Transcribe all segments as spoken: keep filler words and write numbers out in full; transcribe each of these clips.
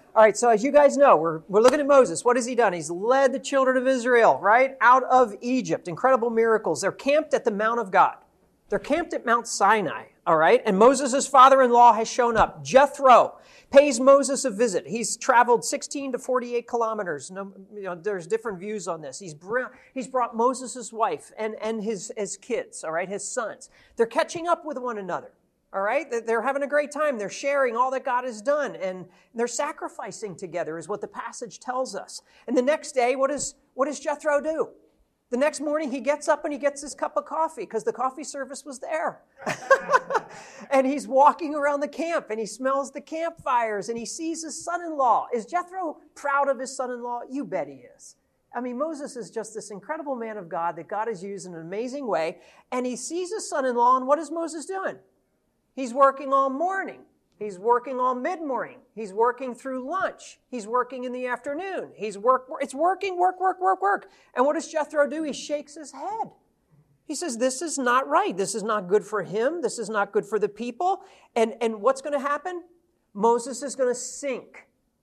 All right, so as you guys know, we're, we're looking at Moses. What has he done? He's led the children of Israel, right, out of Egypt. Incredible miracles. They're camped at the Mount of God. They're camped at Mount Sinai, all right? And Moses' father-in-law has shown up. Jethro pays Moses a visit. He's traveled sixteen to forty-eight kilometers. No, you know, there's different views on this. He's, br- he's brought Moses' wife and, and his, his kids, all right, his sons. They're catching up with one another, all right? They're having a great time. They're sharing all that God has done, and they're sacrificing together is what the passage tells us. And the next day, what, is, what does Jethro do? The next morning, he gets up and he gets his cup of coffee because the coffee service was there. And he's walking around the camp and he smells the campfires and he sees his son-in-law. Is Jethro proud of his son-in-law? You bet he is. I mean, Moses is just this incredible man of God that God has used in an amazing way. And he sees his son-in-law, and what is Moses doing? He's working all morning. He's working all mid-morning. He's working through lunch. He's working in the afternoon. He's work. It's working, work, work, work, work. And what does Jethro do? He shakes his head. He says, this is not right. This is not good for him. This is not good for the people. And, and what's going to happen? Moses is going to sink.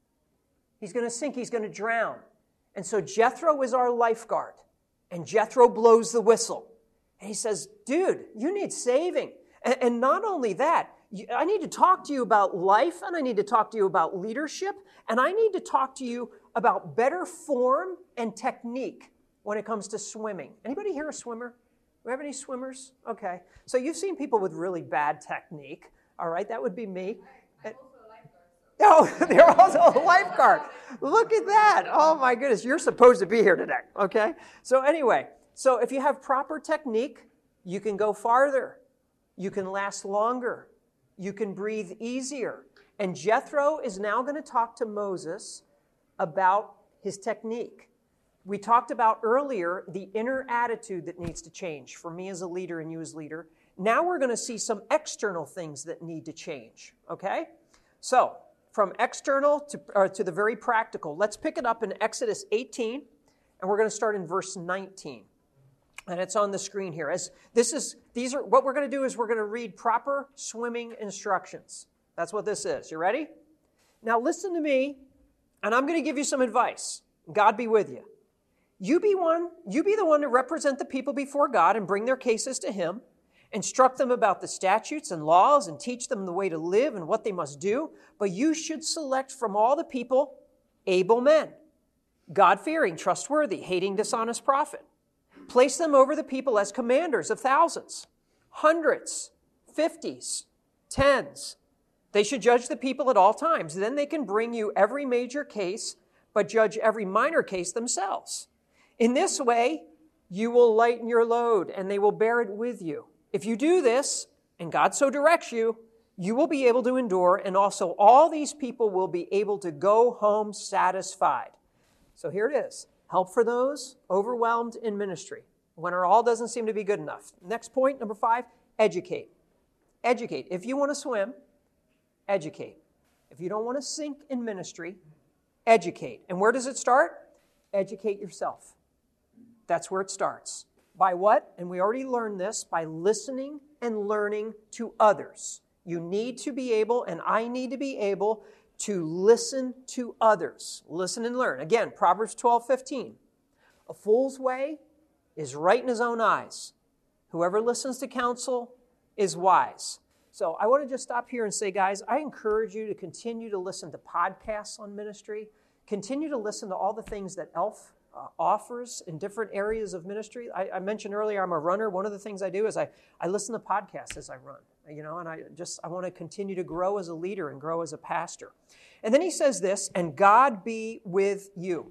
He's going to sink. He's going to drown. And so Jethro is our lifeguard. And Jethro blows the whistle. And he says, dude, you need saving. And, and not only that, I need to talk to you about life, and I need to talk to you about leadership, and I need to talk to you about better form and technique when it comes to swimming. Anybody here a swimmer? Do we have any swimmers? Okay. So you've seen people with really bad technique. All right, that would be me. I'm also a lifeguard. So. Oh, they're also a lifeguard. Look at that. Oh, my goodness. You're supposed to be here today, okay? So anyway, so if you have proper technique, you can go farther. You can last longer. You can breathe easier. And Jethro is now going to talk to Moses about his technique. We talked about earlier the inner attitude that needs to change for me as a leader and you as leader. Now we're going to see some external things that need to change, okay? So from external to, uh, to the very practical, let's pick it up in Exodus eighteen, and we're going to start in verse nineteen. And it's on the screen here. As this is, these are what we're going to do is we're going to read proper swimming instructions. That's what this is. You ready? Now listen to me, and I'm going to give you some advice. God be with you. You be one, you be the one to represent the people before God and bring their cases to Him. Instruct them about the statutes and laws and teach them the way to live and what they must do. But you should select from all the people able men, God-fearing, trustworthy, hating dishonest profit. Place them over the people as commanders of thousands, hundreds, fifties, tens. They should judge the people at all times. Then they can bring you every major case, but judge every minor case themselves. In this way, you will lighten your load, and they will bear it with you. If you do this, and God so directs you, you will be able to endure, and also all these people will be able to go home satisfied. So here it is. Help for those overwhelmed in ministry, when our all doesn't seem to be good enough. Next point, number five, educate. Educate. If you want to swim, educate. If you don't want to sink in ministry, educate. And where does it start? Educate yourself. That's where it starts. By what? And we already learned this, by listening and learning to others. You need to be able, and I need to be able, to listen to others. Listen and learn. Again, Proverbs twelve fifteen. A fool's way is right in his own eyes. Whoever listens to counsel is wise. So I want to just stop here and say, guys, I encourage you to continue to listen to podcasts on ministry. Continue to listen to all the things that E L F uh, offers in different areas of ministry. I, I mentioned earlier I'm a runner. One of the things I do is I, I listen to podcasts as I run. You know, and I just, I want to continue to grow as a leader and grow as a pastor. And then he says this, and God be with you.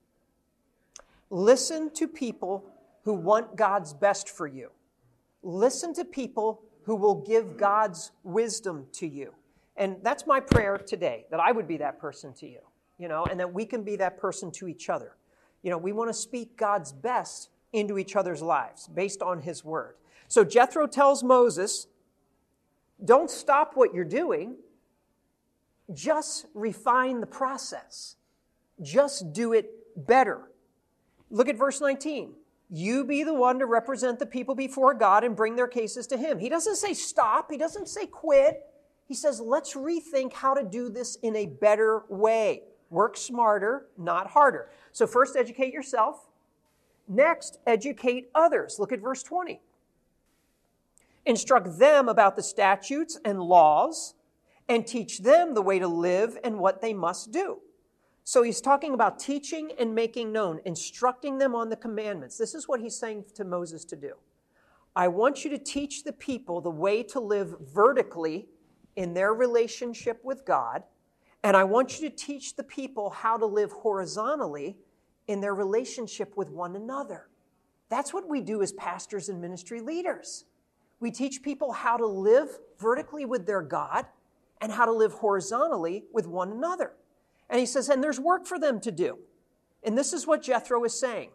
Listen to people who want God's best for you. Listen to people who will give God's wisdom to you. And that's my prayer today, that I would be that person to you, you know, and that we can be that person to each other. You know, we want to speak God's best into each other's lives based on His word. So Jethro tells Moses, don't stop what you're doing. Just refine the process. Just do it better. Look at verse nineteen. You be the one to represent the people before God and bring their cases to Him. He doesn't say stop. He doesn't say quit. He says, let's rethink how to do this in a better way. Work smarter, not harder. So first, educate yourself. Next, educate others. Look at verse twenty. Instruct them about the statutes and laws and teach them the way to live and what they must do. So he's talking about teaching and making known, instructing them on the commandments. This is what he's saying to Moses to do. I want you to teach the people the way to live vertically in their relationship with God, and I want you to teach the people how to live horizontally in their relationship with one another. That's what we do as pastors and ministry leaders. We teach people how to live vertically with their God and how to live horizontally with one another. And he says, and there's work for them to do. And this is what Jethro is saying.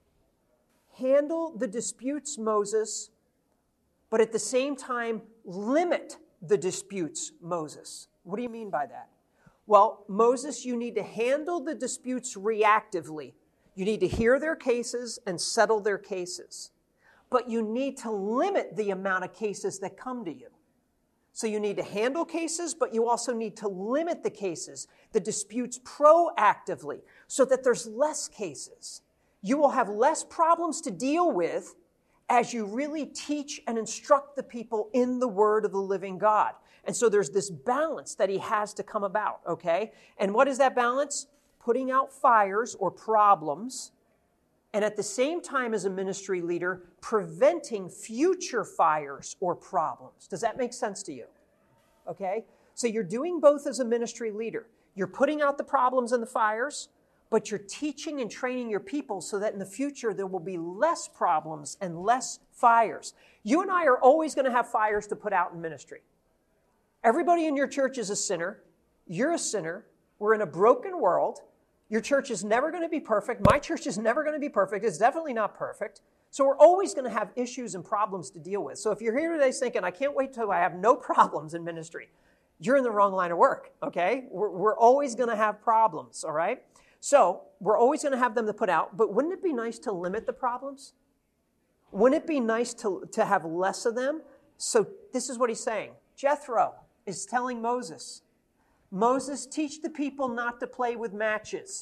Handle the disputes, Moses, but at the same time, limit the disputes, Moses. What do you mean by that? Well, Moses, you need to handle the disputes reactively. You need to hear their cases and settle their cases. But you need to limit the amount of cases that come to you. So you need to handle cases, but you also need to limit the cases, the disputes proactively, so that there's less cases. You will have less problems to deal with as you really teach and instruct the people in the word of the living God. And so there's this balance that he has to come about, okay? And what is that balance? Putting out fires or problems, and at the same time as a ministry leader, preventing future fires or problems. Does that make sense to you? Okay? So you're doing both as a ministry leader. You're putting out the problems and the fires, but you're teaching and training your people so that in the future there will be less problems and less fires. You and I are always going to have fires to put out in ministry. Everybody in your church is a sinner. You're a sinner. We're in a broken world. Your church is never going to be perfect. My church is never going to be perfect. It's definitely not perfect. So we're always going to have issues and problems to deal with. So if you're here today thinking, I can't wait till I have no problems in ministry, you're in the wrong line of work, okay? We're, we're always going to have problems, all right? So we're always going to have them to put out, but wouldn't it be nice to limit the problems? Wouldn't it be nice to, to have less of them? So this is what he's saying. Jethro is telling Moses, Moses, teach the people not to play with matches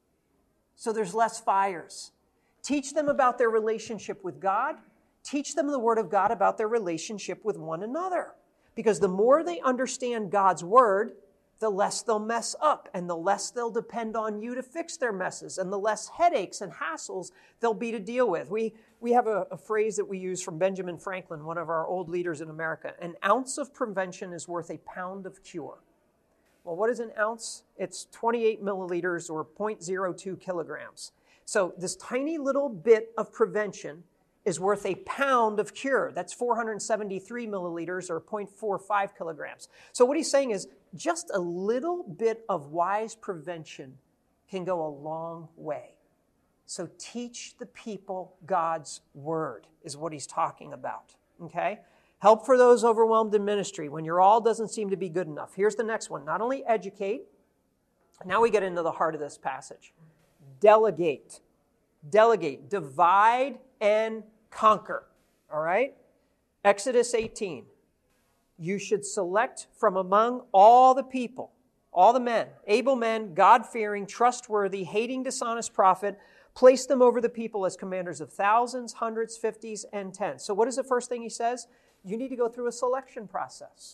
so there's less fires. Teach them about their relationship with God. Teach them the word of God about their relationship with one another. Because the more they understand God's word, the less they'll mess up and the less they'll depend on you to fix their messes and the less headaches and hassles there'll be to deal with. We, we have a, a phrase that we use from Benjamin Franklin, one of our old leaders in America. An ounce of prevention is worth a pound of cure. Well, what is an ounce? It's twenty-eight milliliters or zero point zero two kilograms. So this tiny little bit of prevention is worth a pound of cure. That's four hundred seventy-three milliliters or zero point four five kilograms. So what he's saying is just a little bit of wise prevention can go a long way. So teach the people God's word is what he's talking about, okay? Help for those overwhelmed in ministry when your all doesn't seem to be good enough. Here's the next one. Not only educate, now we get into the heart of this passage. Delegate. Delegate. Divide and conquer. All right? Exodus eighteen. You should select from among all the people, all the men, able men, God-fearing, trustworthy, hating dishonest profit, place them over the people as commanders of thousands, hundreds, fifties, and tens. So what is the first thing he says? You need to go through a selection process.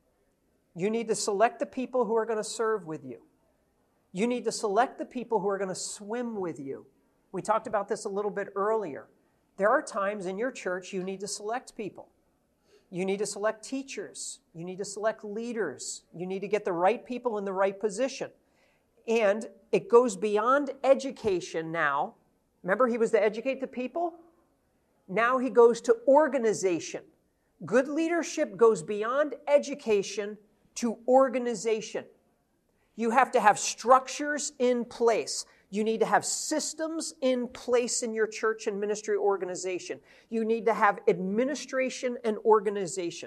You need to select the people who are going to serve with you. You need to select the people who are going to swim with you. We talked about this a little bit earlier. There are times in your church you need to select people. You need to select teachers. You need to select leaders. You need to get the right people in the right position. And it goes beyond education now. Remember, he was to educate the people? Now he goes to organization. Good leadership goes beyond education to organization. You have to have structures in place. You need to have systems in place in your church and ministry organization. You need to have administration and organization.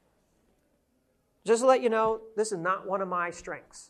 Just to let you know, this is not one of my strengths.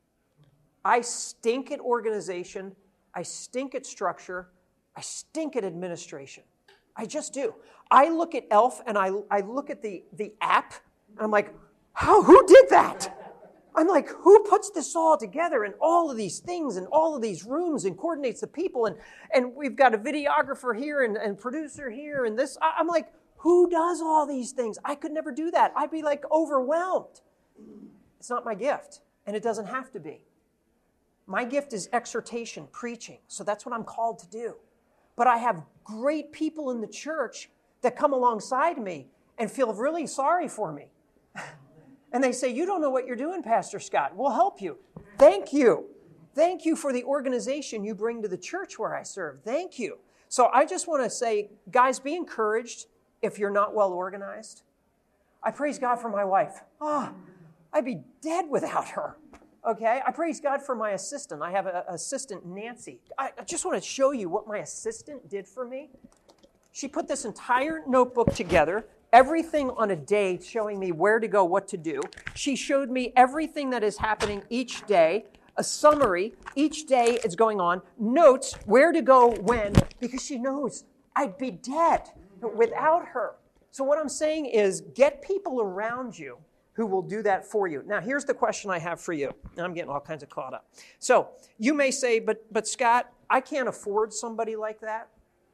I stink at organization. I stink at structure. I stink at administration. I just do. I look at E L F and I, I look at the, the app and I'm like, How, who did that? I'm like, who puts this all together and all of these things and all of these rooms and coordinates the people? And, and we've got a videographer here and, and producer here and this. I'm like, who does all these things? I could never do that. I'd be like overwhelmed. It's not my gift, and it doesn't have to be. My gift is exhortation, preaching. So that's what I'm called to do. But I have great people in the church that come alongside me and feel really sorry for me. And they say, you don't know what you're doing, Pastor Scott. We'll help you. Thank you. Thank you for the organization you bring to the church where I serve. Thank you. So I just want to say, guys, be encouraged if you're not well organized. I praise God for my wife. Ah, oh, I'd be dead without her. Okay? I praise God for my assistant. I have an assistant, Nancy. I just want to show you what my assistant did for me. She put this entire notebook together, everything on a day showing me where to go, what to do. She showed me everything that is happening each day, a summary, each day is going on, notes, where to go, when, because she knows I'd be dead without her. So what I'm saying is get people around you who will do that for you. Now, here's the question I have for you. And I'm getting all kinds of caught up. So you may say, but, but Scott, I can't afford somebody like that.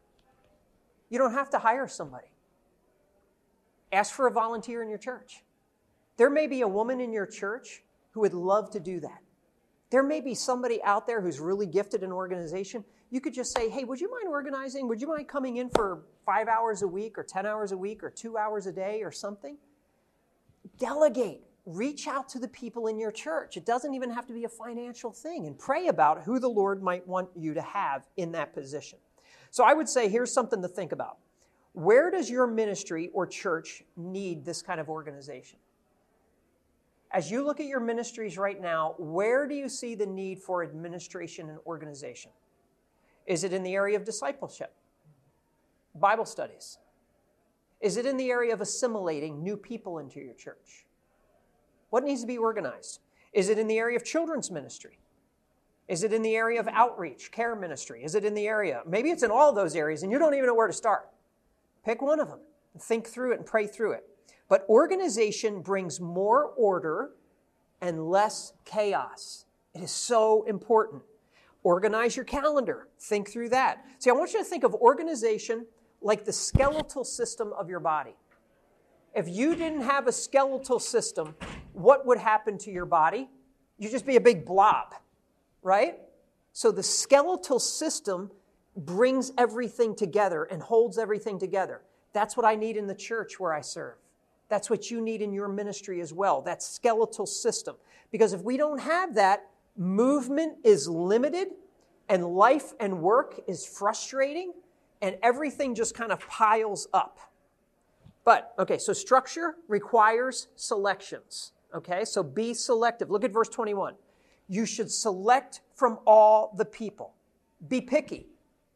You don't have to hire somebody. Ask for a volunteer in your church. There may be a woman in your church who would love to do that. There may be somebody out there who's really gifted in organization. You could just say, hey, would you mind organizing? Would you mind coming in for five hours a week or ten hours a week or two hours a day or something? Delegate. Reach out to the people in your church. It doesn't even have to be a financial thing. And pray about who the Lord might want you to have in that position. So I would say here's something to think about. Where does your ministry or church need this kind of organization? As you look at your ministries right now, where do you see the need for administration and organization? Is it in the area of discipleship? Bible studies? Is it in the area of assimilating new people into your church? What needs to be organized? Is it in the area of children's ministry? Is it in the area of outreach, care ministry? Is it in the area? Maybe it's in all those areas and you don't even know where to start. Pick one of them. Think through it and pray through it. But organization brings more order and less chaos. It is so important. Organize your calendar. Think through that. See, I want you to think of organization like the skeletal system of your body. If you didn't have a skeletal system, what would happen to your body? You'd just be a big blob, right? So the skeletal system brings everything together and holds everything together. That's what I need in the church where I serve. That's what you need in your ministry as well, that skeletal system. Because if we don't have that, movement is limited and life and work is frustrating and everything just kind of piles up. But, okay, so structure requires selections. Okay, so be selective. Look at verse twenty-one. You should select from all the people. Be picky.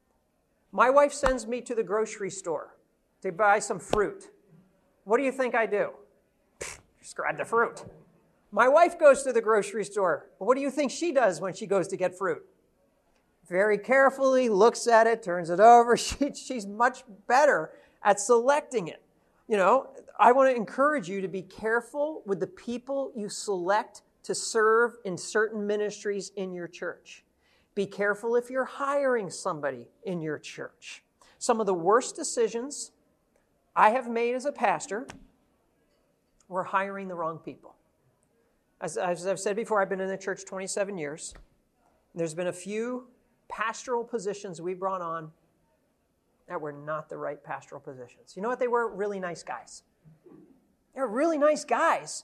My wife sends me to the grocery store to buy some fruit. What do you think I do? Just grab the fruit. My wife goes to the grocery store. What do you think she does when she goes to get fruit? Very carefully looks at it, turns it over. She, she's much better at selecting it. You know, I want to encourage you to be careful with the people you select to serve in certain ministries in your church. Be careful if you're hiring somebody in your church. Some of the worst decisions I have made as a pastor were hiring the wrong people. As, as I've said before, I've been in the church twenty-seven years. There's been a few pastoral positions we brought on that were not the right pastoral positions. You know what they were? Really nice guys. They were really nice guys.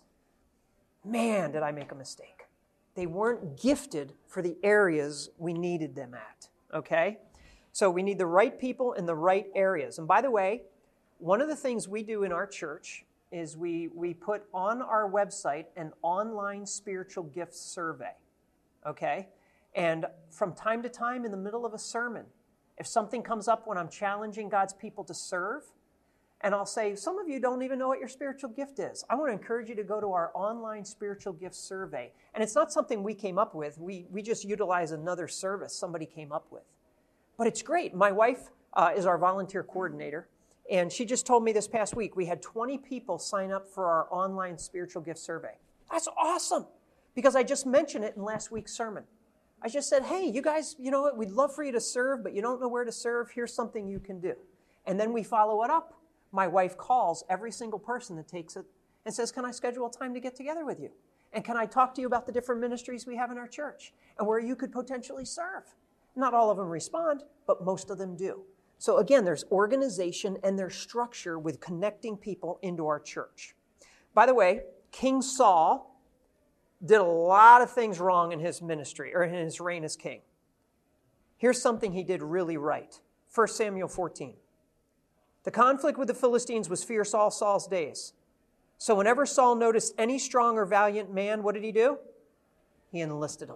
Man, did I make a mistake. They weren't gifted for the areas we needed them at, okay? So we need the right people in the right areas. And by the way, one of the things we do in our church is we, we put on our website an online spiritual gifts survey, okay? And from time to time in the middle of a sermon, if something comes up when I'm challenging God's people to serve, and I'll say, some of you don't even know what your spiritual gift is. I want to encourage you to go to our online spiritual gifts survey. And it's not something we came up with. We, we just utilize another service somebody came up with. But it's great. My wife uh, is our volunteer coordinator. And she just told me this past week, we had twenty people sign up for our online spiritual gift survey. That's awesome, because I just mentioned it in last week's sermon. I just said, hey, you guys, you know what, we'd love for you to serve, but you don't know where to serve. Here's something you can do. And then we follow it up. My wife calls every single person that takes it and says, can I schedule a time to get together with you? And can I talk to you about the different ministries we have in our church and where you could potentially serve? Not all of them respond, but most of them do. So again, there's organization and there's structure with connecting people into our church. By the way, King Saul did a lot of things wrong in his ministry or in his reign as king. Here's something he did really right. First Samuel fourteen. The conflict with the Philistines was fierce all Saul's days. So whenever Saul noticed any strong or valiant man, what did he do? He enlisted him.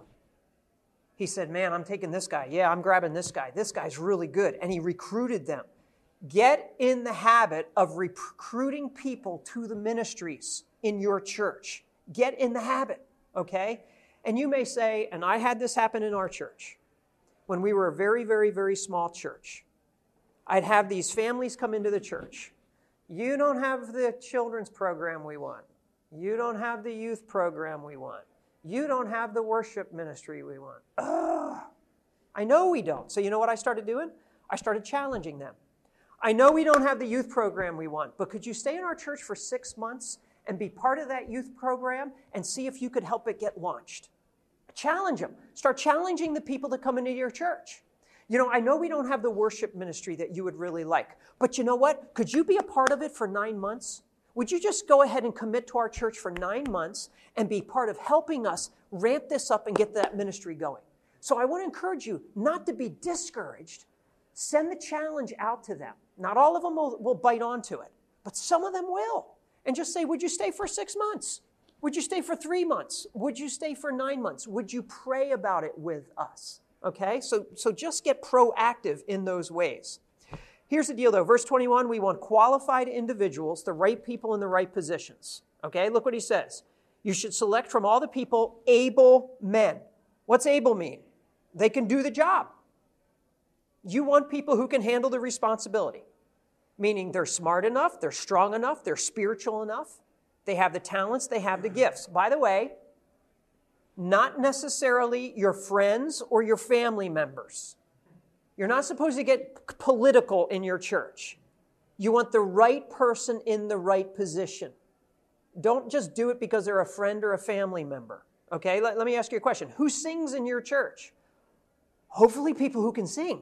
He said, man, I'm taking this guy. Yeah, I'm grabbing this guy. This guy's really good. And he recruited them. Get in the habit of recruiting people to the ministries in your church. Get in the habit, okay? And you may say, and I had this happen in our church, when we were a very, very, very small church. I'd have these families come into the church. You don't have the children's program we want. You don't have the youth program we want. You don't have the worship ministry we want. Ugh. I know we don't. So you know what I started doing? I started challenging them. I know we don't have the youth program we want, but could you stay in our church for six months and be part of that youth program and see if you could help it get launched? Challenge them. Start challenging the people that come into your church. You know, I know we don't have the worship ministry that you would really like, but you know what? Could you be a part of it for nine months? Would you just go ahead and commit to our church for nine months and be part of helping us ramp this up and get that ministry going? So I want to encourage you not to be discouraged. Send the challenge out to them. Not all of them will, will bite onto it, but some of them will. And just say, would you stay for six months? Would you stay for three months? Would you stay for nine months? Would you pray about it with us? Okay, so, so just get proactive in those ways. Here's the deal, though. Verse twenty-one, we want qualified individuals, the right people in the right positions. Okay, look what he says. You should select from all the people able men. What's able mean? They can do the job. You want people who can handle the responsibility, meaning they're smart enough, they're strong enough, they're spiritual enough, they have the talents, they have the gifts. By the way, not necessarily your friends or your family members. You're not supposed to get political in your church. You want the right person in the right position. Don't just do it because they're a friend or a family member. Okay, let, let me ask you a question. Who sings in your church? Hopefully people who can sing.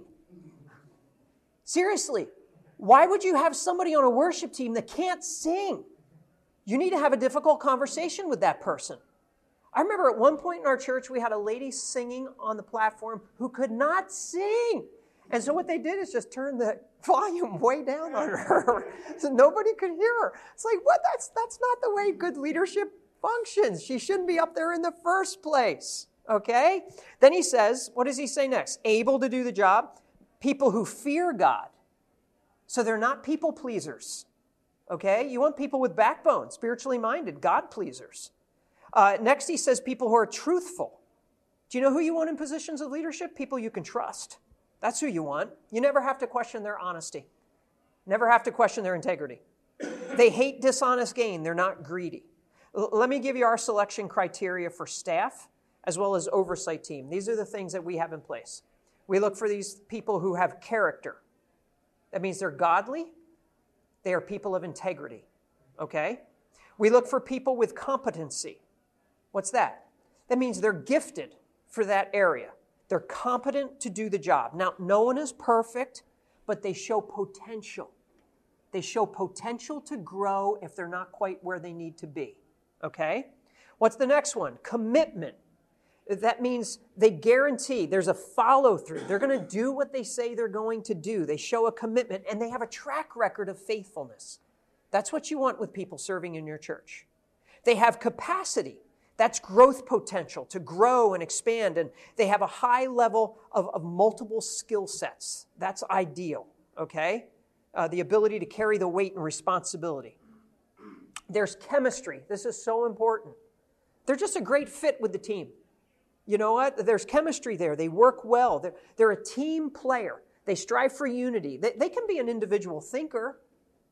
Seriously, why would you have somebody on a worship team that can't sing? You need to have a difficult conversation with that person. I remember at one point in our church, we had a lady singing on the platform who could not sing. And so what they did is just turn the volume way down on her so nobody could hear her. It's like, what? That's, that's not the way good leadership functions. She shouldn't be up there in the first place. Okay? Then he says, what does he say next? Able to do the job. People who fear God. So they're not people pleasers. Okay? You want people with backbone, spiritually minded, God pleasers. Uh, next, he says people who are truthful. Do you know who you want in positions of leadership? People you can trust. That's who you want. You never have to question their honesty. Never have to question their integrity. They hate dishonest gain. They're not greedy. L- let me give you our selection criteria for staff as well as oversight team. These are the things that we have in place. We look for these people who have character. That means they're godly. They are people of integrity. Okay? We look for people with competency. What's that? That means they're gifted for that area. They're competent to do the job. Now, no one is perfect, but they show potential. They show potential to grow if they're not quite where they need to be. Okay? What's the next one? Commitment. That means they guarantee there's a follow-through. They're going to do what they say they're going to do. They show a commitment, and they have a track record of faithfulness. That's what you want with people serving in your church. They have capacity. That's growth potential to grow and expand, and they have a high level of, of multiple skill sets. That's ideal, okay? Uh, the ability to carry the weight and responsibility. There's chemistry. This is so important. They're just a great fit with the team. You know what? There's chemistry there. They work well. They're, they're a team player. They strive for unity. They, they can be an individual thinker,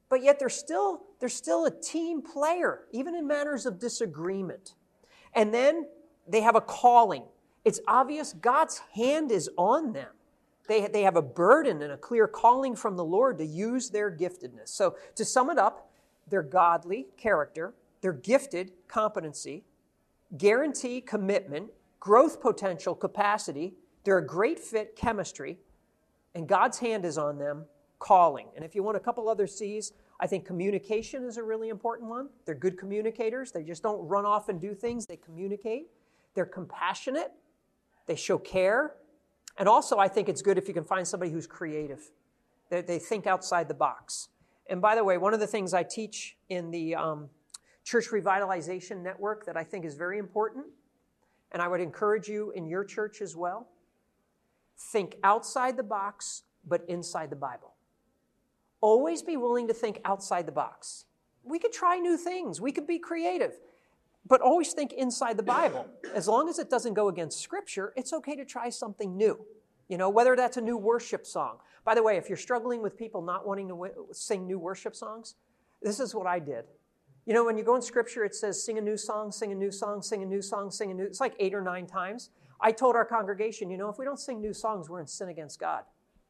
but yet they're still, they're still a team player, even in matters of disagreement. And then they have a calling. It's obvious God's hand is on them. They, they have a burden and a clear calling from the Lord to use their giftedness. So to sum it up, they're godly character, they're gifted competency, guarantee commitment, growth potential capacity, they're a great fit chemistry, and God's hand is on them, calling. And if you want a couple other C's, I think communication is a really important one. They're good communicators. They just don't run off and do things. They communicate. They're compassionate. They show care. And also, I think it's good if you can find somebody who's creative. They, they think outside the box. And by the way, one of the things I teach in the um, Church Revitalization Network that I think is very important, and I would encourage you in your church as well, think outside the box, but inside the Bible. Always be willing to think outside the box. We could try new things. We could be creative. But always think inside the Bible. As long as it doesn't go against Scripture, it's okay to try something new. You know, whether that's a new worship song. By the way, if you're struggling with people not wanting to w- sing new worship songs, this is what I did. You know, when you go in Scripture, it says sing a new song, sing a new song, sing a new song, sing a new... It's like eight or nine times. I told our congregation, you know, if we don't sing new songs, we're in sin against God.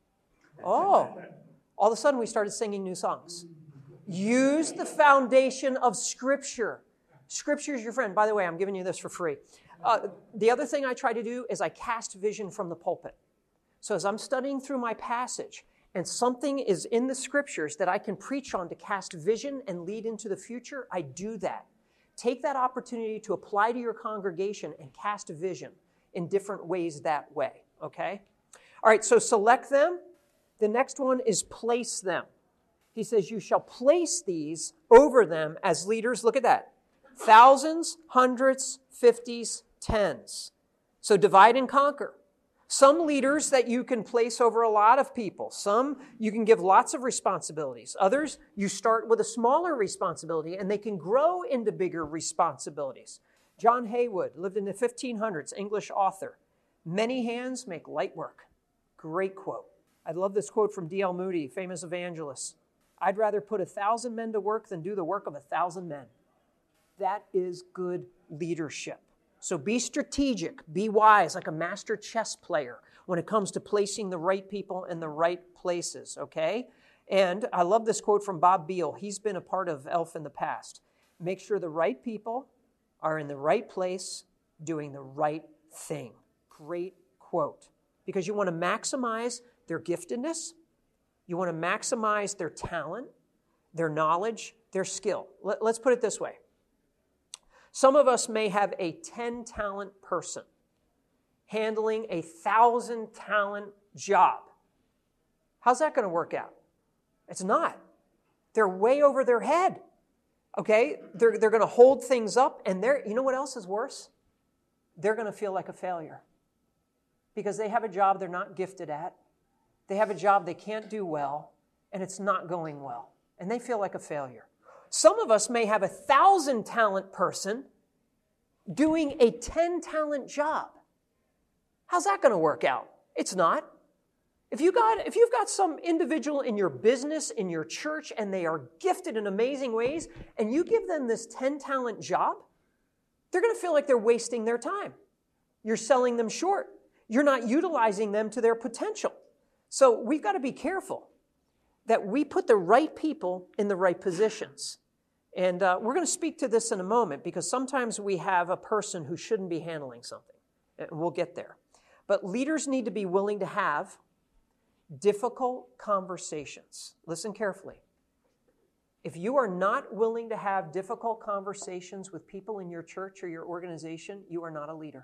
Oh, all of a sudden we started singing new songs. Use the foundation of Scripture. Scripture is your friend. By the way, I'm giving you this for free. Uh, the other thing I try to do is I cast vision from the pulpit. So as I'm studying through my passage and something is in the Scriptures that I can preach on to cast vision and lead into the future, I do that. Take that opportunity to apply to your congregation and cast vision in different ways that way, okay? All right, so select them. The next one is place them. He says, you shall place these over them as leaders. Look at that. Thousands, hundreds, fifties, tens. So divide and conquer. Some leaders that you can place over a lot of people. Some you can give lots of responsibilities. Others, you start with a smaller responsibility and they can grow into bigger responsibilities. John Haywood lived in the fifteen hundreds, English author. Many hands make light work. Great quote. I love this quote from D L Moody, famous evangelist. I'd rather put a thousand men to work than do the work of a thousand men. That is good leadership. So be strategic, be wise, like a master chess player when it comes to placing the right people in the right places, okay? And I love this quote from Bob Beal. He's been a part of ELF in the past. Make sure the right people are in the right place doing the right thing. Great quote. Because you want to maximize their giftedness, you want to maximize their talent, their knowledge, their skill. Let, let's put it this way. Some of us may have a ten-talent person handling a thousand-talent job. How's that going to work out? It's not. They're way over their head. Okay? They're, they're going to hold things up, and they're, you know what else is worse? They're going to feel like a failure because they have a job they're not gifted at. They have a job they can't do well, and it's not going well, and they feel like a failure. Some of us may have a thousand-talent person doing a ten-talent job. How's that going to work out? It's not. If you got, if you've got some individual in your business, in your church, and they are gifted in amazing ways, and you give them this ten-talent job, they're going to feel like they're wasting their time. You're selling them short. You're not utilizing them to their potential. So we've got to be careful that we put the right people in the right positions. And uh, we're going to speak to this in a moment because sometimes we have a person who shouldn't be handling something. And we'll get there. But leaders need to be willing to have difficult conversations. Listen carefully. If you are not willing to have difficult conversations with people in your church or your organization, you are not a leader.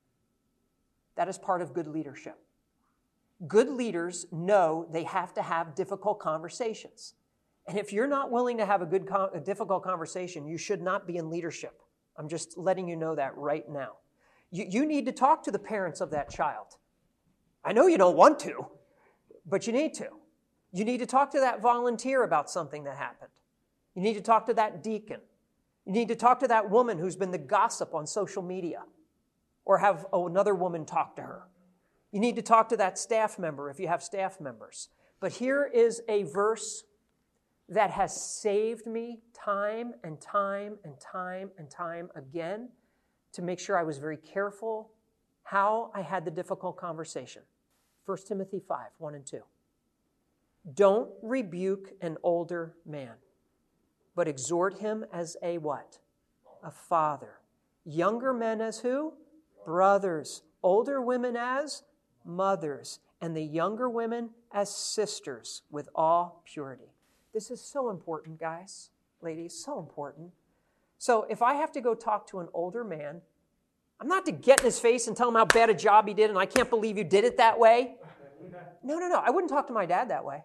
That is part of good leadership. Good leaders know they have to have difficult conversations. And if you're not willing to have a good, a difficult conversation, you should not be in leadership. I'm just letting you know that right now. You, you need to talk to the parents of that child. I know you don't want to, but you need to. You need to talk to that volunteer about something that happened. You need to talk to that deacon. You need to talk to that woman who's been the gossip on social media, or have another woman talk to her. You need to talk to that staff member if you have staff members. But here is a verse that has saved me time and time and time and time again to make sure I was very careful how I had the difficult conversation. First Timothy five, one and two. Don't rebuke an older man, but exhort him as a what? A father. Younger men as who? Brothers. Older women as mothers. And the younger women as sisters with all purity. This is so important, guys, ladies, so important. So if I have to go talk to an older man, I'm not to get in his face and tell him how bad a job he did and I can't believe you did it that way. No, no, no. I wouldn't talk to my dad that way.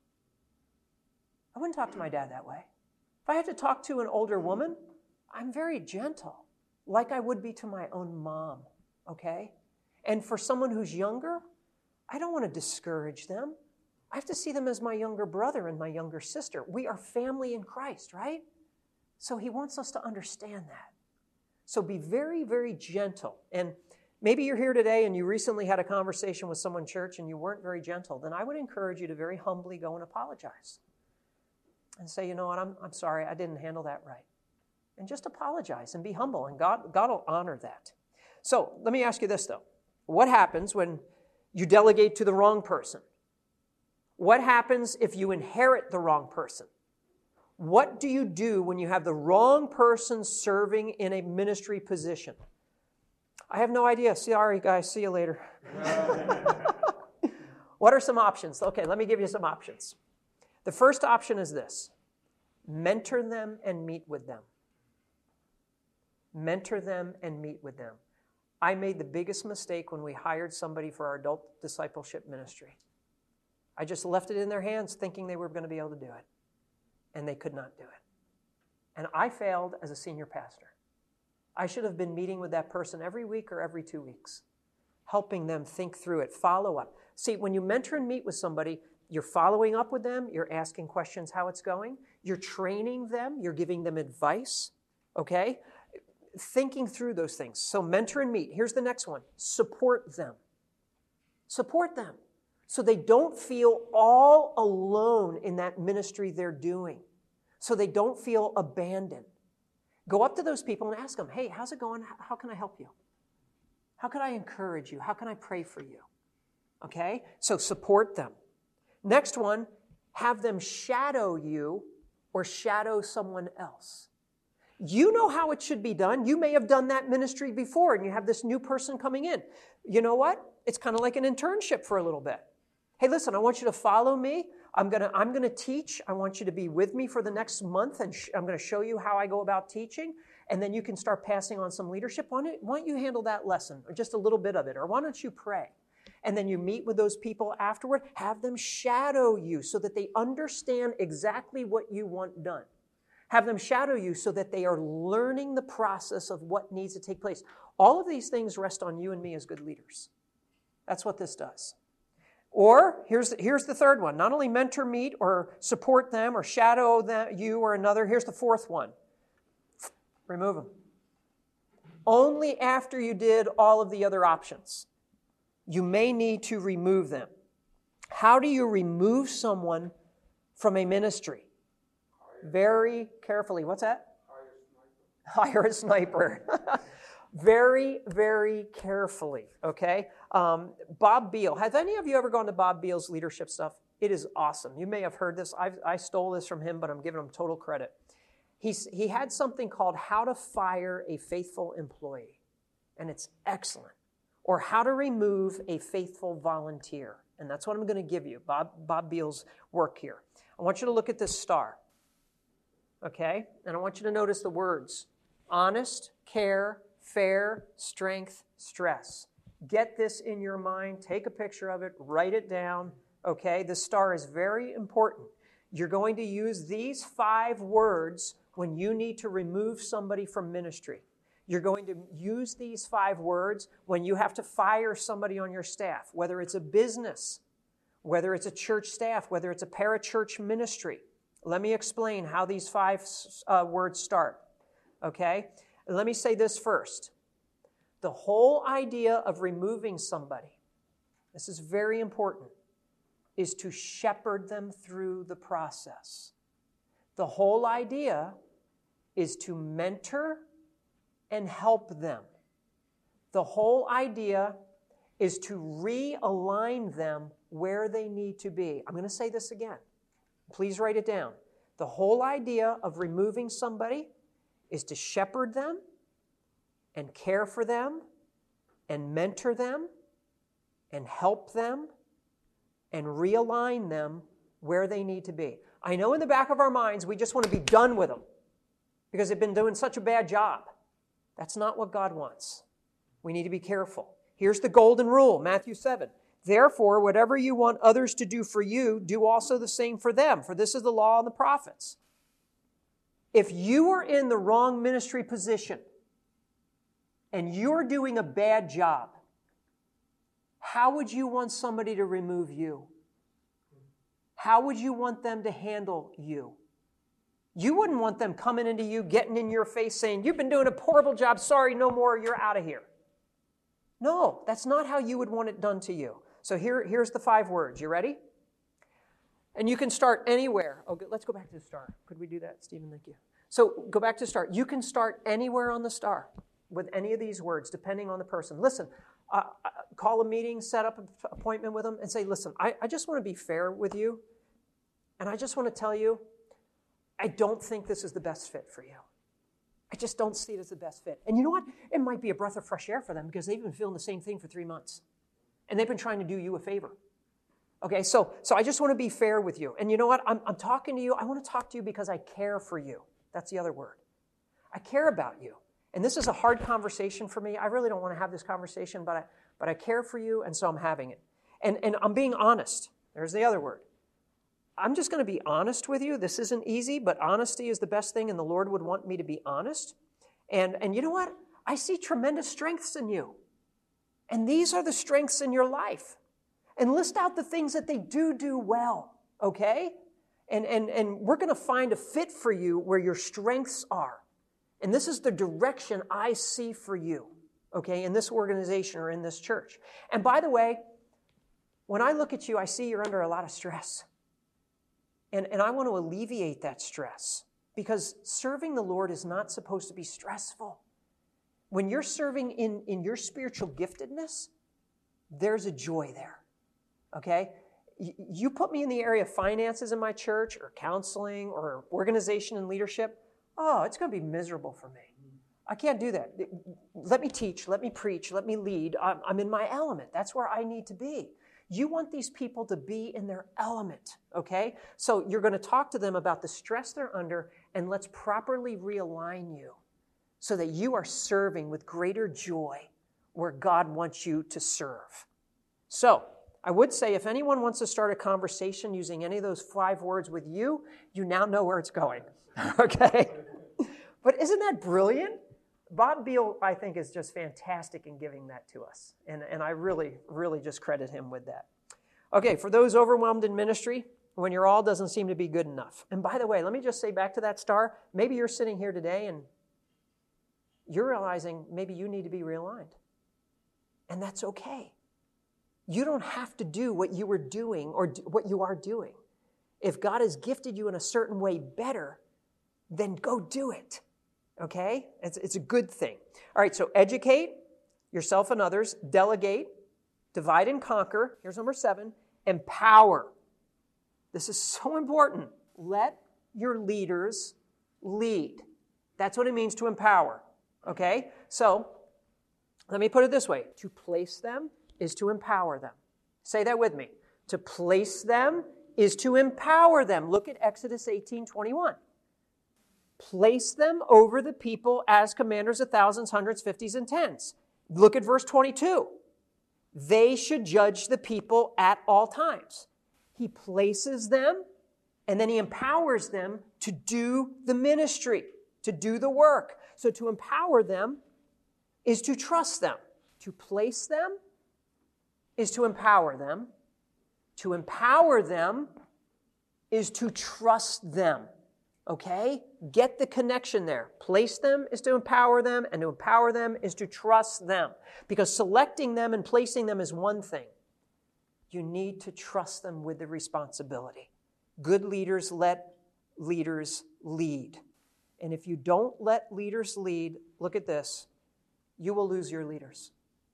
I wouldn't talk to my dad that way. If I had to talk to an older woman, I'm very gentle, like I would be to my own mom, okay? And for someone who's younger, I don't want to discourage them. I have to see them as my younger brother and my younger sister. We are family in Christ, right? So he wants us to understand that. So be very, very gentle. And maybe you're here today and you recently had a conversation with someone in church and you weren't very gentle. Then I would encourage you to very humbly go and apologize. And say, you know what, I'm, I'm sorry, I didn't handle that right. And just apologize and be humble, and God, God will honor that. So let me ask you this, though. What happens when you delegate to the wrong person? What happens if you inherit the wrong person? What do you do when you have the wrong person serving in a ministry position? I have no idea. Sorry, guys. See you later. What are some options? Okay, let me give you some options. The first option is this. Mentor them and meet with them. Mentor them and meet with them. I made the biggest mistake when we hired somebody for our adult discipleship ministry. I just left it in their hands thinking they were going to be able to do it. And they could not do it. And I failed as a senior pastor. I should have been meeting with that person every week or every two weeks, helping them think through it, follow up. See, when you mentor and meet with somebody, you're following up with them. You're asking questions how it's going. You're training them. You're giving them advice. Okay? Thinking through those things. So mentor and meet. Here's the next one. Support them. Support them. So they don't feel all alone in that ministry they're doing. So they don't feel abandoned. Go up to those people and ask them, hey, how's it going? How can I help you? How can I encourage you? How can I pray for you? Okay? So support them. Next one, have them shadow you or shadow someone else. You know how it should be done. You may have done that ministry before and you have this new person coming in. You know what? It's kind of like an internship for a little bit. Hey, listen, I want you to follow me. I'm going to I'm going to teach. I want you to be with me for the next month and sh- I'm going to show you how I go about teaching. And then you can start passing on some leadership. Why don't, why don't you handle that lesson or just a little bit of it? Or why don't you pray? And then you meet with those people afterward, have them shadow you so that they understand exactly what you want done. Have them shadow you so that they are learning the process of what needs to take place. All of these things rest on you and me as good leaders. That's what this does. Or, here's, here's the third one. Not only mentor, meet, or support them, or shadow them, you or another. Here's the fourth one. Remove them. Only after you did all of the other options. You may need to remove them. How do you remove someone from a ministry? Very carefully. What's that? Hire a sniper. Very, very carefully, okay? Um, Bob Beal. Have any of you ever gone to Bob Beal's leadership stuff? It is awesome. You may have heard this. I've, I stole this from him, but I'm giving him total credit. He's, he had something called How to Fire a Faithful Employee, and it's excellent. Or How to Remove a Faithful Volunteer, and that's what I'm going to give you, Bob, Bob Beal's work here. I want you to look at this star, okay? And I want you to notice the words, honest, care, fair, strength, stress. Get this in your mind. Take a picture of it. Write it down. Okay? The star is very important. You're going to use these five words when you need to remove somebody from ministry. You're going to use these five words when you have to fire somebody on your staff, whether it's a business, whether it's a church staff, whether it's a parachurch ministry. Let me explain how these five uh, words start. Okay? Let me say this first. The whole idea of removing somebody, this is very important, is to shepherd them through the process. The whole idea is to mentor and help them. The whole idea is to realign them where they need to be. I'm going to say this again. Please write it down. The whole idea of removing somebody is to shepherd them and care for them and mentor them and help them and realign them where they need to be. I know in the back of our minds we just want to be done with them because they've been doing such a bad job. That's not what God wants. We need to be careful. Here's the golden rule, Matthew seven. Therefore, whatever you want others to do for you, do also the same for them, for this is the law and the prophets. If you are in the wrong ministry position and you're doing a bad job, how would you want somebody to remove you? How would you want them to handle you? You wouldn't want them coming into you, getting in your face, saying, you've been doing a horrible job, sorry, no more, you're out of here. No, that's not how you would want it done to you. So here, here's the five words. You ready? And you can start anywhere. Oh, let's go back to the star. Could we do that, Stephen? Thank you. So go back to start. You can start anywhere on the star with any of these words, depending on the person. Listen, uh, call a meeting, set up an appointment with them, and say, listen, I, I just want to be fair with you, and I just want to tell you, I don't think this is the best fit for you. I just don't see it as the best fit. And you know what? It might be a breath of fresh air for them because they've been feeling the same thing for three months. And they've been trying to do you a favor. Okay, so, so I just want to be fair with you. And you know what? I'm, I'm talking to you. I want to talk to you because I care for you. That's the other word. I care about you. And this is a hard conversation for me. I really don't want to have this conversation, but I, but I care for you, and so I'm having it. And, and I'm being honest. There's the other word. I'm just going to be honest with you. This isn't easy, but honesty is the best thing, and the Lord would want me to be honest. And, and you know what? I see tremendous strengths in you. And these are the strengths in your life. And list out the things that they do do well, okay? And, and, and we're going to find a fit for you where your strengths are. And this is the direction I see for you, okay, in this organization or in this church. And by the way, when I look at you, I see you're under a lot of stress. And, and I want to alleviate that stress because serving the Lord is not supposed to be stressful. When you're serving in, in your spiritual giftedness, there's a joy there, okay? Y- you put me in the area of finances in my church or counseling or organization and leadership, oh, it's going to be miserable for me. I can't do that. Let me teach, let me preach, let me lead. I'm, I'm in my element. That's where I need to be. You want these people to be in their element, okay? So you're going to talk to them about the stress they're under, and let's properly realign you so that you are serving with greater joy where God wants you to serve. So I would say if anyone wants to start a conversation using any of those five words with you, you now know where it's going, okay? But isn't that brilliant? Bob Beal, I think, is just fantastic in giving that to us. And, and I really, really just credit him with that. Okay, for those overwhelmed in ministry, when your all doesn't seem to be good enough. And by the way, let me just say back to that star, maybe you're sitting here today and you're realizing maybe you need to be realigned. And that's okay. You don't have to do what you were doing or do what you are doing. If God has gifted you in a certain way better, then go do it. Okay? It's, it's a good thing. All right, so educate yourself and others, delegate, divide and conquer. Here's number seven, empower. This is so important. Let your leaders lead. That's what it means to empower. Okay? So, let me put it this way. To place them is to empower them. Say that with me. To place them is to empower them. Look at Exodus eighteen twenty-one. Place them over the people as commanders of thousands, hundreds, fifties, and tens. Look at verse twenty-two. They should judge the people at all times. He places them, and then he empowers them to do the ministry, to do the work. So to empower them is to trust them. To place them is to empower them. To empower them is to trust them. Okay? Get the connection there. Place them is to empower them, and to empower them is to trust them. Because selecting them and placing them is one thing. You need to trust them with the responsibility. Good leaders let leaders lead. And if you don't let leaders lead, look at this, you will lose your leaders.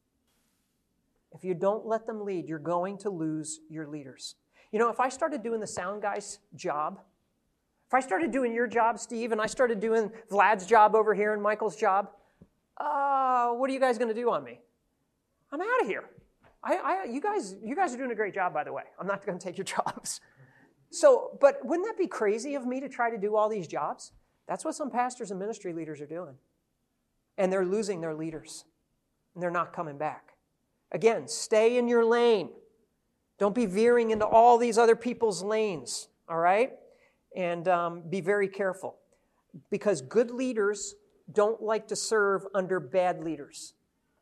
If you don't let them lead, you're going to lose your leaders. You know, if I started doing the sound guy's job, if I started doing your job, Steve, and I started doing Vlad's job over here and Michael's job, uh, what are you guys going to do on me? I'm out of here. I, I, you guys, you guys are doing a great job, by the way. I'm not going to take your jobs. So, but wouldn't that be crazy of me to try to do all these jobs? That's what some pastors and ministry leaders are doing. And they're losing their leaders. And they're not coming back. Again, stay in your lane. Don't be veering into all these other people's lanes, all right? And um, be very careful. Because good leaders don't like to serve under bad leaders.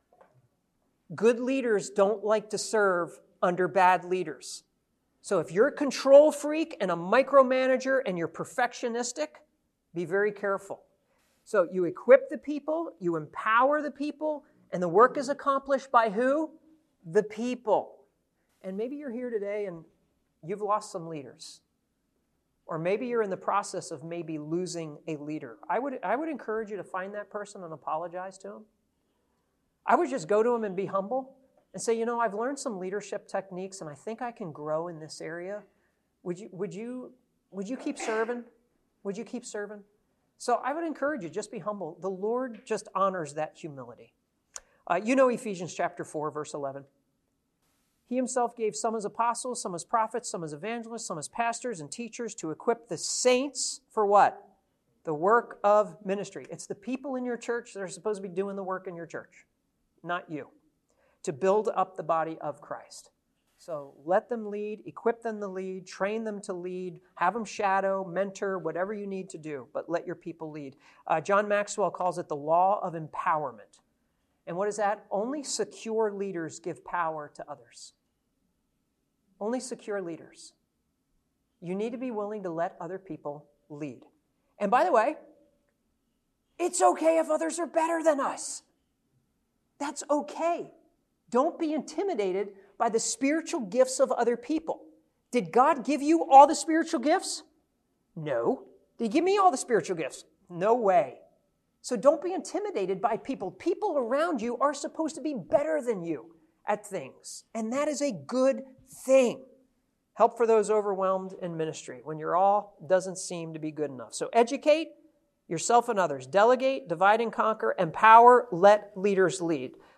Good leaders don't like to serve under bad leaders. So if you're a control freak and a micromanager and you're perfectionistic, be very careful. So you equip the people, you empower the people, and the work is accomplished by who? The people. And maybe you're here today and you've lost some leaders. Or maybe you're in the process of maybe losing a leader. I would, I would encourage you to find that person and apologize to him. I would just go to him and be humble and say, you know, I've learned some leadership techniques and I think I can grow in this area. Would you, would you, would you keep serving? Would you keep serving? So I would encourage you, just be humble. The Lord just honors that humility. Uh, you know Ephesians chapter four, verse eleven. He himself gave some as apostles, some as prophets, some as evangelists, some as pastors and teachers to equip the saints for what? The work of ministry. It's the people in your church that are supposed to be doing the work in your church, not you, to build up the body of Christ. So let them lead, equip them to lead, train them to lead, have them shadow, mentor, whatever you need to do, but let your people lead. Uh, John Maxwell calls it the law of empowerment. And what is that? Only secure leaders give power to others. Only secure leaders. You need to be willing to let other people lead. And by the way, it's okay if others are better than us. That's okay. Don't be intimidated by the spiritual gifts of other people. Did God give you all the spiritual gifts? No. Did He give me all the spiritual gifts? No way. So don't be intimidated by people. People around you are supposed to be better than you at things. And that is a good thing. Help for those overwhelmed in ministry when your all doesn't seem to be good enough. So educate yourself and others. Delegate, divide and conquer, empower, let leaders lead.